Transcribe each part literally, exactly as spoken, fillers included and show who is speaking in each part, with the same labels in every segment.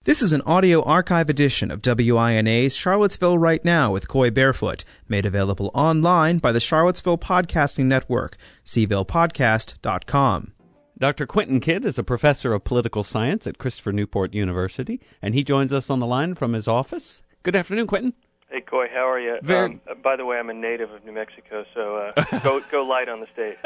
Speaker 1: This is an audio archive edition of W I N A's Charlottesville Right Now with Coy Barefoot, made available online by the Charlottesville Podcasting Network, c ville podcast dot com.
Speaker 2: Doctor Quentin Kidd is a professor of political science at Christopher Newport University, and he joins us on the line from his office. Good afternoon, Quentin.
Speaker 3: Hey, Coy, how are you?
Speaker 2: Very...
Speaker 3: Um, uh, by the way, I'm a native of New Mexico, so uh, go go light on the state.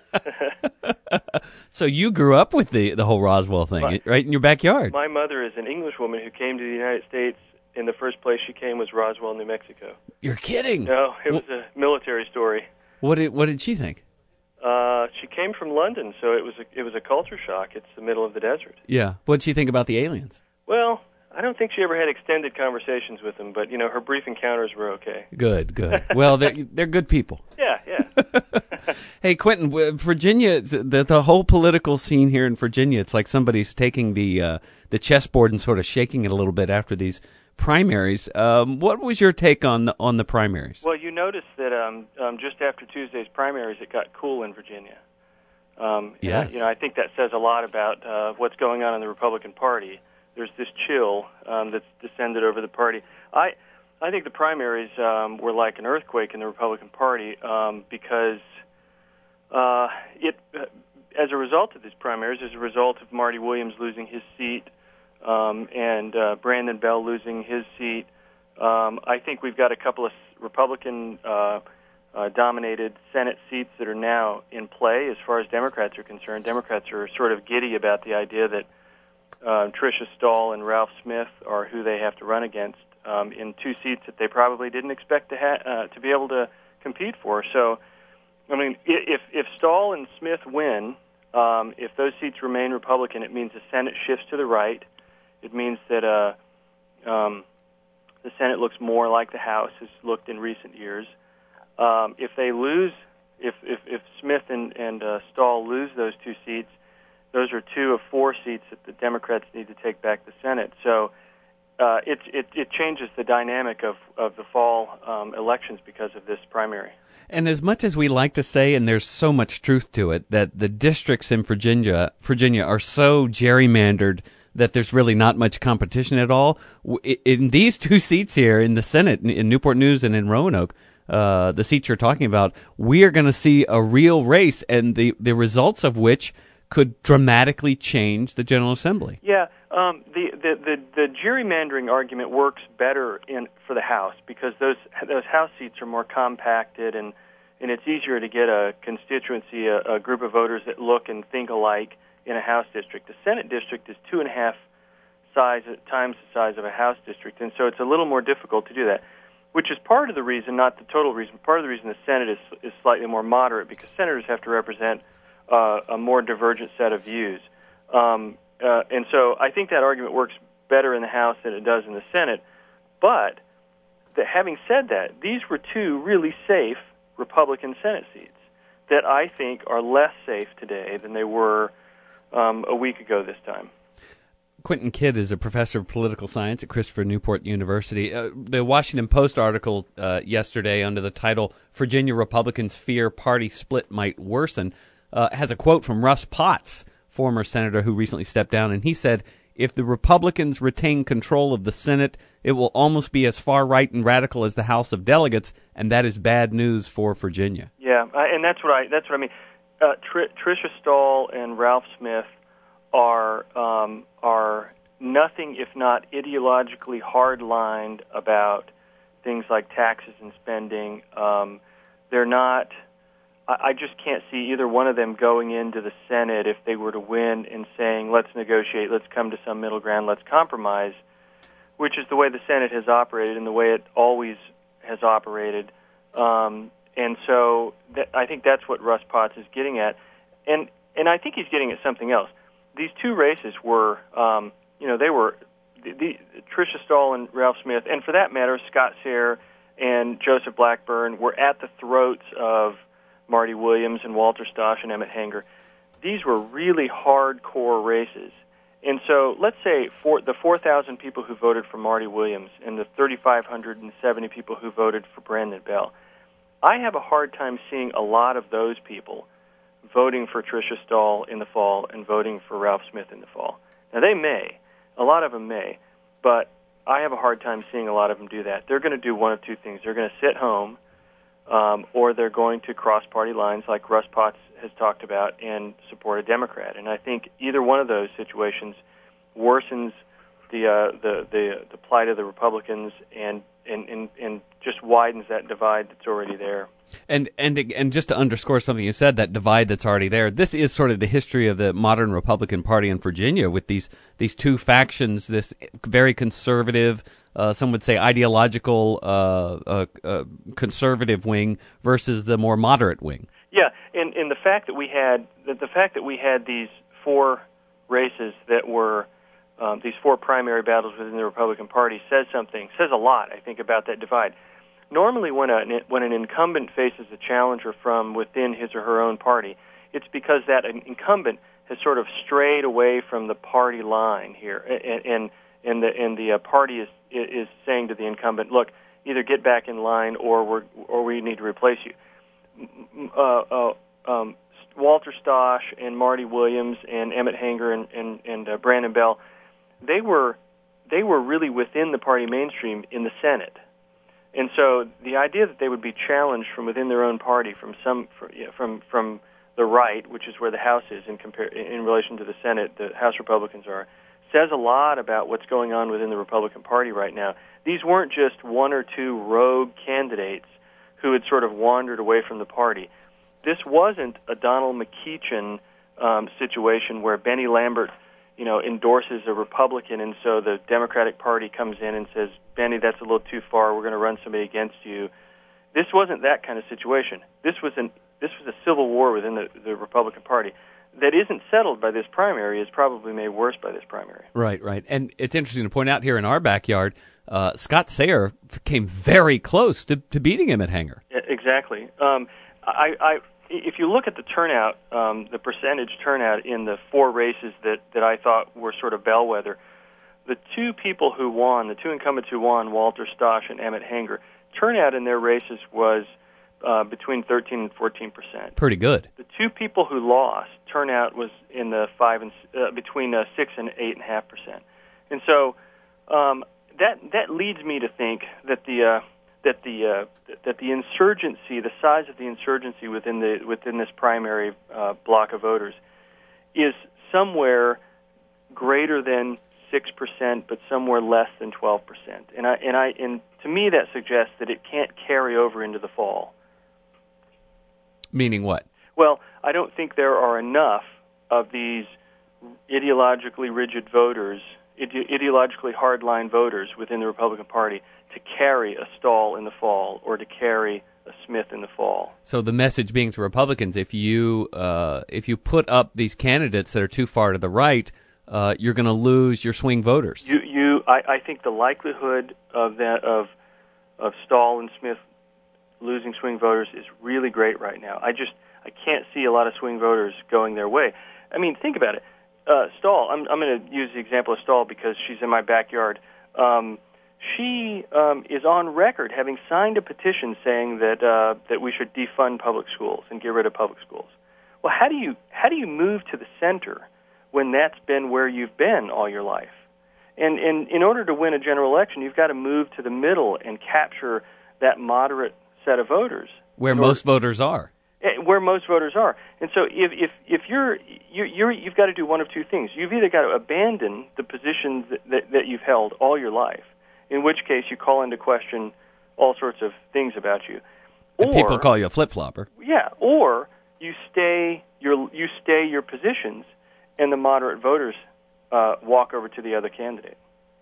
Speaker 2: So you grew up with the, the whole Roswell thing, my, right in your backyard.
Speaker 3: My mother is an Englishwoman who came to the United States. In the first place she came was Roswell, New Mexico.
Speaker 2: You're kidding?
Speaker 3: No, it was a military story.
Speaker 2: What did what did she think?
Speaker 3: Uh, she came from London, so it was a, it was a culture shock. It's the middle of the desert.
Speaker 2: Yeah. What did she think about the aliens?
Speaker 3: Well, I don't think she ever had extended conversations with them, but, you know, her brief encounters were okay.
Speaker 2: Good, good. Well, they're, they're good people.
Speaker 3: Yeah, yeah.
Speaker 2: Hey, Quentin, Virginia, the, the whole political scene here in Virginia, it's like somebody's taking the uh, the chessboard and sort of shaking it a little bit after these primaries. Um, what was your take on the, on the primaries?
Speaker 3: Well, you noticed that um, um, just after Tuesday's primaries, it got cool in Virginia. Um,
Speaker 2: yes.
Speaker 3: And, you know, I think that says a lot about uh, what's going on in the Republican Party. There's this chill um, that's descended over the party. I I think the primaries um, were like an earthquake in the Republican Party um, because uh, it, uh, as a result of these primaries, as a result of Marty Williams losing his seat um, and uh, Brandon Bell losing his seat, um, I think we've got a couple of Republican uh, uh, dominated Senate seats that are now in play as far as Democrats are concerned. Democrats are sort of giddy about the idea that Uh, Tricia Stahl and Ralph Smith are who they have to run against um, in two seats that they probably didn't expect to ha- uh, to be able to compete for. So, I mean, if if Stahl and Smith win, um, if those seats remain Republican, it means the Senate shifts to the right. It means that uh, um, the Senate looks more like the House has looked in recent years. Um, if they lose, if if, if Smith and, and uh, Stahl lose those two seats, those are two of four seats that the Democrats need to take back the Senate. So uh, it, it it changes the dynamic of, of the fall um, elections because of this primary.
Speaker 2: And as much as we like to say, and there's so much truth to it, that the districts in Virginia Virginia are so gerrymandered that there's really not much competition at all. In these two seats here in the Senate, in Newport News and in Roanoke, uh, the seats you're talking about, we are going to see a real race, and the, the results of which could dramatically change the General Assembly.
Speaker 3: Yeah, um, the, the, the, the gerrymandering argument works better in for the House because those those House seats are more compacted, and, and it's easier to get a constituency, a, a group of voters that look and think alike in a House district. The Senate district is two and a half size times the size of a House district, and so it's a little more difficult to do that, which is part of the reason, not the total reason, part of the reason the Senate is, is slightly more moderate, because senators have to represent Uh, a more divergent set of views. Um, uh, and so I think that argument works better in the House than it does in the Senate. But the, having said that, these were two really safe Republican Senate seats that I think are less safe today than they were um, a week ago this time.
Speaker 2: Quentin Kidd is a professor of political science at Christopher Newport University. Uh, the Washington Post article uh, yesterday under the title, "Virginia Republicans Fear Party Split Might Worsen," Uh, has a quote from Russ Potts, former senator who recently stepped down, and he said, "If the Republicans retain control of the Senate, it will almost be as far right and radical as the House of Delegates, and that is bad news for Virginia."
Speaker 3: Yeah, I, and that's what I that's what I mean. Uh, Tr- Tricia Stahl and Ralph Smith are um, are nothing if not ideologically hard-lined about things like taxes and spending. Um, they're not. I just can't see either one of them going into the Senate if they were to win and saying, let's negotiate, let's come to some middle ground, let's compromise, which is the way the Senate has operated and the way it always has operated. Um, and so th- I think that's what Russ Potts is getting at. And and I think he's getting at something else. These two races were, um, you know, they were, the, the, Tricia Stahl and Ralph Smith, and for that matter, Scott Sayre and Joseph Blackburn were at the throats of Marty Williams and Walter Stosh and Emmett Hanger. These were really hardcore races. And so let's say for the four thousand people who voted for Marty Williams and the three thousand five hundred seventy people who voted for Brandon Bell, I have a hard time seeing a lot of those people voting for Tricia Stahl in the fall and voting for Ralph Smith in the fall. Now, they may. A lot of them may. but I have a hard time seeing a lot of them do that. They're going to do one of two things. They're going to sit home, um, or they're going to cross party lines like Russ Potts has talked about and support a Democrat. And I think either one of those situations worsens the uh, the, the the plight of the Republicans and, and, and, and just widens that divide that's already there.
Speaker 2: And and and just to underscore something you said, that divide that's already there, this is sort of the history of the modern Republican Party in Virginia, with these these two factions, this very conservative, uh, some would say ideological uh, uh, uh, conservative wing versus the more moderate wing.
Speaker 3: Yeah, and, and the fact that we had the, the fact that we had these four races that were um, these four primary battles within the Republican Party says something, says a lot, I think, about that divide. Normally, when a when an incumbent faces a challenger from within his or her own party, it's because that incumbent has sort of strayed away from the party line here, and and, and the and the uh, party is is saying to the incumbent, "Look, either get back in line, or we're or we need to replace you." Uh, uh, um, Walter Stosh and Marty Williams and Emmett Hanger and and, and uh, Brandon Bell, they were they were really within the party mainstream in the Senate. And so the idea that they would be challenged from within their own party, from some from from the right, which is where the House is in compare in relation to the Senate, the House Republicans are, says a lot about what's going on within the Republican Party right now. These weren't just one or two rogue candidates who had sort of wandered away from the party. This wasn't a Donald McEachin um, situation where Benny Lambert, you know, endorses a Republican, and so the Democratic Party comes in and says, Benny, that's a little too far, we're going to run somebody against you. This wasn't that kind of situation. This was an this was a civil war within the, the Republican Party that isn't settled by this primary, is probably made worse by this primary.
Speaker 2: Right, right. And it's interesting to point out here in our backyard, uh, Scott Sayer came very close to, to beating him at Hanger.
Speaker 3: Exactly. Um, I, I If you look at the turnout, um, the percentage turnout in the four races that, that I thought were sort of bellwether, the two people who won, the two incumbents who won, Walter Stosh and Emmett Hanger, turnout in their races was uh, between thirteen and fourteen percent.
Speaker 2: Pretty good.
Speaker 3: The two people who lost, turnout was in the five and uh, between uh, six and eight and a half percent. And so um, that that leads me to think that the uh, that the uh, that the insurgency, the size of the insurgency within the within this primary uh, block of voters, is somewhere greater than six percent, but somewhere less than twelve percent. And I and I and to me that suggests that it can't carry over into the fall.
Speaker 2: Meaning what?
Speaker 3: Well, I don't think there are enough of these ideologically rigid voters, ide- ideologically hardline voters within the Republican Party to carry a Stahl in the fall or to carry a Smith in the fall.
Speaker 2: So the message being to Republicans, if you uh, if you put up these candidates that are too far to the right, uh, you're going to lose your swing voters.
Speaker 3: You, you, I, I think the likelihood of that of of Stahl and Smith losing swing voters is really great right now. I just I can't see a lot of swing voters going their way. I mean, think about it. Uh, Stahl, I'm, I'm going to use the example of Stahl because she's in my backyard. Um, she um, is on record having signed a petition saying that uh, that we should defund public schools and get rid of public schools. Well, how do you how do you move to the center when that's been where you've been all your life? And, and in order to win a general election, you've got to move to the middle and capture that moderate set of voters.
Speaker 2: Where most voters are.
Speaker 3: Where most voters are. And so if if, if you're, you're, you're, you've got to do one of two things. You've either got to abandon the positions that, that, that you've held all your life, in which case you call into question all sorts of things about you.
Speaker 2: And
Speaker 3: or,
Speaker 2: people call you a flip-flopper.
Speaker 3: Yeah, or you stay your, you stay your positions and the moderate voters uh, walk over to the other candidate.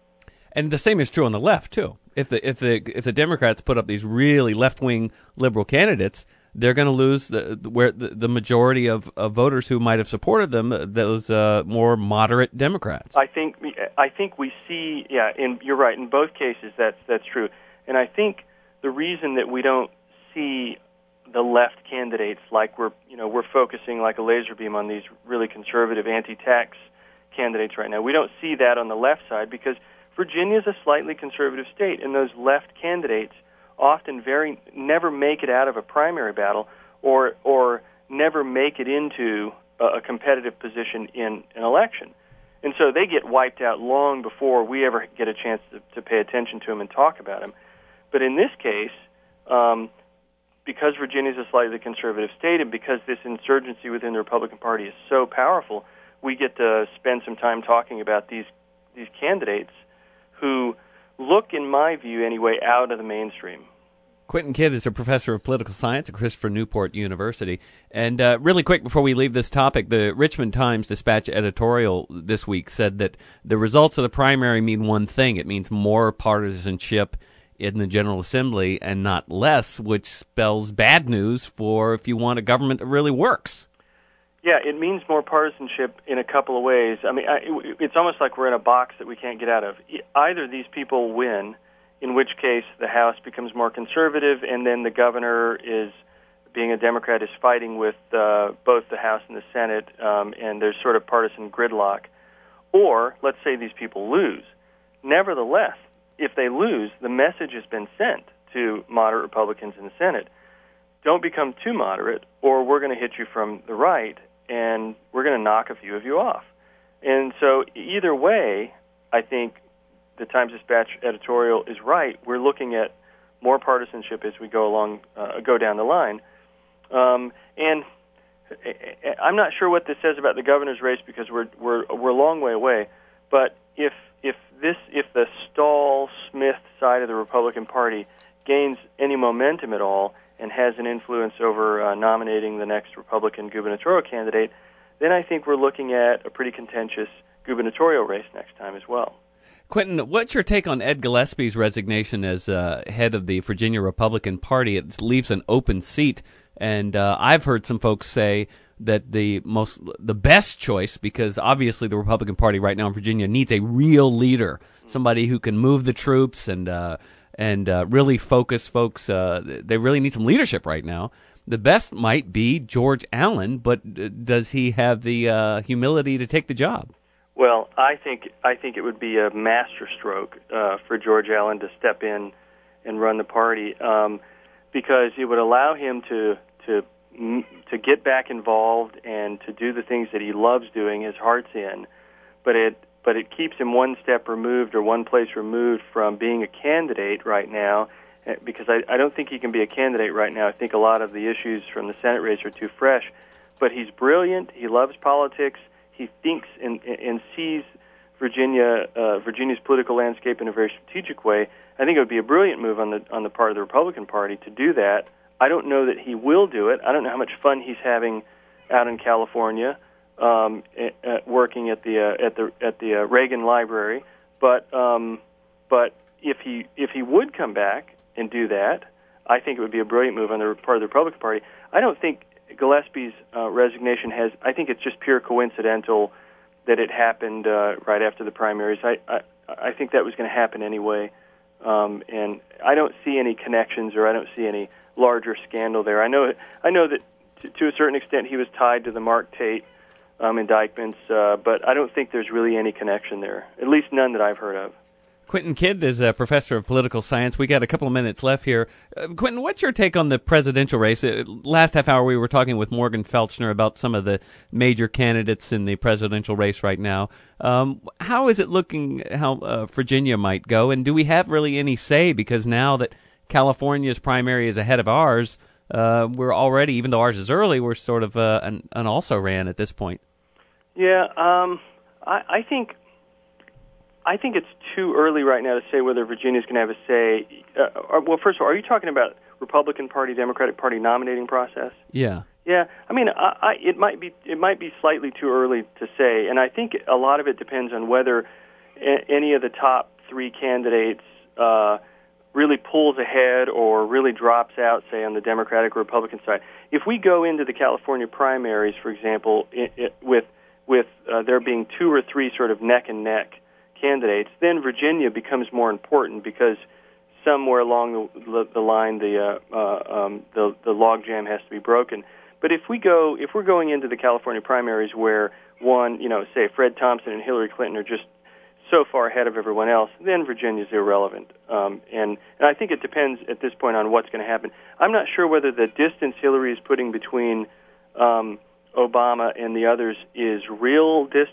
Speaker 2: And the same is true on the left too. If the if the if the Democrats put up these really left-wing liberal candidates, they're going to lose the where the, the majority of, of voters who might have supported them, those uh, more moderate Democrats.
Speaker 3: I think I think we see, yeah, in, you're right. In both cases, that's that's true. And I think the reason that we don't see the left candidates, like we're you know we're focusing like a laser beam on these really conservative anti-tax candidates right now. We don't see that on the left side because Virginia is a slightly conservative state, and those left candidates often very never make it out of a primary battle, or or never make it into a, a competitive position in an election. And so they get wiped out long before we ever get a chance to, to pay attention to them and talk about them. But in this case, um, because Virginia is a slightly conservative state and because this insurgency within the Republican Party is so powerful, we get to spend some time talking about these these candidates who look, in my view anyway, out of the mainstream.
Speaker 2: Quentin Kidd is a professor of political science at Christopher Newport University. And uh, really quick, before we leave this topic, the Richmond Times-Dispatch editorial this week said that the results of the primary mean one thing. It means more partisanship in the General Assembly and not less, which spells bad news for if you want a government that really works.
Speaker 3: Yeah, it means more partisanship in a couple of ways. I mean, I, it's almost like we're in a box that we can't get out of. Either these people win, in which case the House becomes more conservative, and then the governor is, being a Democrat, is fighting with uh, both the House and the Senate, um, and there's sort of partisan gridlock. Or, let's say these people lose. Nevertheless, if they lose, the message has been sent to moderate Republicans in the Senate. Don't become too moderate, or we're going to hit you from the right, and we're going to knock a few of you off. And so either way, I think the Times-Dispatch editorial is right. We're looking at more partisanship as we go along, uh, go down the line. Um, and I'm not sure what this says about the governor's race because we're we're we're a long way away. But if if this if the Stahl-Smith side of the Republican Party gains any momentum at all and has an influence over uh, nominating the next Republican gubernatorial candidate, then I think we're looking at a pretty contentious gubernatorial race next time as well.
Speaker 2: Quentin, what's your take on Ed Gillespie's resignation as uh, head of the Virginia Republican Party? It leaves an open seat, and uh, I've heard some folks say that the most, the best choice, because obviously the Republican Party right now in Virginia needs a real leader, somebody who can move the troops and uh, and uh, really focus folks. Uh, they really need some leadership right now. The best might be George Allen, but does he have the uh, humility to take the job?
Speaker 3: Well, I think I think it would be a masterstroke uh, for George Allen to step in and run the party, um, because it would allow him to to to get back involved and to do the things that he loves doing, his heart's in, but it but it keeps him one step removed or one place removed from being a candidate right now, because I, I don't think he can be a candidate right now. I think a lot of the issues from the Senate race are too fresh, but he's brilliant. He loves politics. He thinks and, and sees Virginia, uh, Virginia's political landscape in a very strategic way. I think it would be a brilliant move on the on the part of the Republican Party to do that. I don't know that he will do it. I don't know how much fun he's having out in California, um, at, at working at the uh, at the at the uh, Reagan Library. But um, but if he if he would come back and do that, I think it would be a brilliant move on the part of the Republican Party. I don't think Gillespie's uh, resignation has, I think it's just pure coincidental that it happened uh, right after the primaries. I, I, I think that was going to happen anyway, um, and I don't see any connections or I don't see any larger scandal there. I know I know that to, to a certain extent he was tied to the Mark Tate um, indictments, uh, but I don't think there's really any connection there, at least none that I've heard of.
Speaker 2: Quentin Kidd is a professor of political science. We got a couple of minutes left here. Uh, Quentin, what's your take on the presidential race? Uh, last half hour we were talking with Morgan Felchner about some of the major candidates in the presidential race right now. Um, how is it looking, how uh, Virginia might go, and do we have really any say? Because now that California's primary is ahead of ours, uh, we're already, even though ours is early, we're sort of uh, an, an also-ran at this point.
Speaker 3: Yeah, um, I, I think... I think it's too early right now to say whether Virginia's going to have a say. Uh, well, first of all, are you talking about Republican Party, Democratic Party nominating process?
Speaker 2: Yeah.
Speaker 3: Yeah. I mean, I, I, it might be it might be slightly too early to say, and I think a lot of it depends on whether a, any of the top three candidates uh, really pulls ahead or really drops out, say, on the Democratic or Republican side. If we go into the California primaries, for example, it, it, with with uh, there being two or three sort of neck and neck candidates, then Virginia becomes more important because somewhere along the, the line the, uh, uh, um, the the logjam has to be broken. But if we go, if we're going into the California primaries where one, you know, say Fred Thompson and Hillary Clinton are just so far ahead of everyone else, then Virginia's irrelevant. Um, and, and I think it depends at this point on what's going to happen. I'm not sure whether the distance Hillary is putting between um, Obama and the others is real distance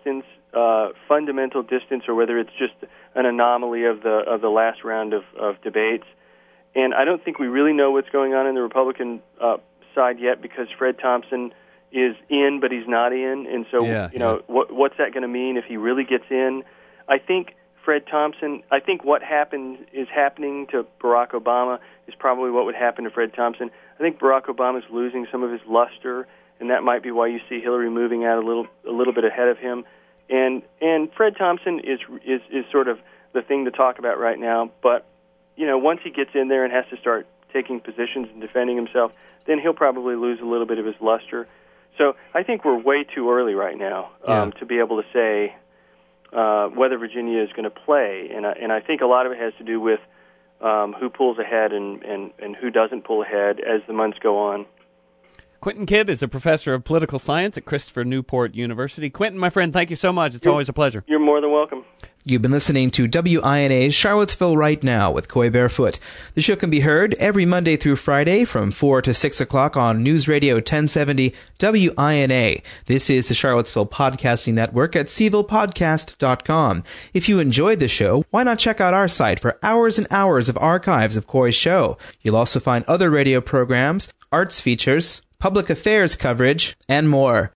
Speaker 3: uh, fundamental distance or whether it's just an anomaly of the of the last round of, of debates. And I don't think we really know what's going on in the Republican uh, side yet because Fred Thompson is in, but he's not in. And so,
Speaker 2: yeah,
Speaker 3: you know,
Speaker 2: yeah.
Speaker 3: what, what's that going to mean if he really gets in? I think Fred Thompson, I think what happened is happening to Barack Obama is probably what would happen to Fred Thompson. I think Barack Obama is losing some of his luster, and that might be why you see Hillary moving out a little a little bit ahead of him. And and Fred Thompson is is is sort of the thing to talk about right now. But you know, once he gets in there and has to start taking positions and defending himself, then he'll probably lose a little bit of his luster. So I think we're way too early right now um,
Speaker 2: yeah.
Speaker 3: to be able to say uh, whether Virginia is going to play. And I, and I think a lot of it has to do with um, who pulls ahead and, and, and who doesn't pull ahead as the months go on.
Speaker 2: Quentin Kidd is a professor of political science at Christopher Newport University. Quentin, my friend, thank you so much. It's
Speaker 3: you're,
Speaker 2: always a pleasure.
Speaker 3: You're more than welcome.
Speaker 1: You've been listening to W I N A's Charlottesville Right Now with Coy Barefoot. The show can be heard every Monday through Friday from four to six o'clock on News Radio ten seventy W I N A. This is the Charlottesville Podcasting Network at c ville podcast dot com. If you enjoyed the show, why not check out our site for hours and hours of archives of Coy's show? You'll also find other radio programs, arts features, public affairs coverage, and more.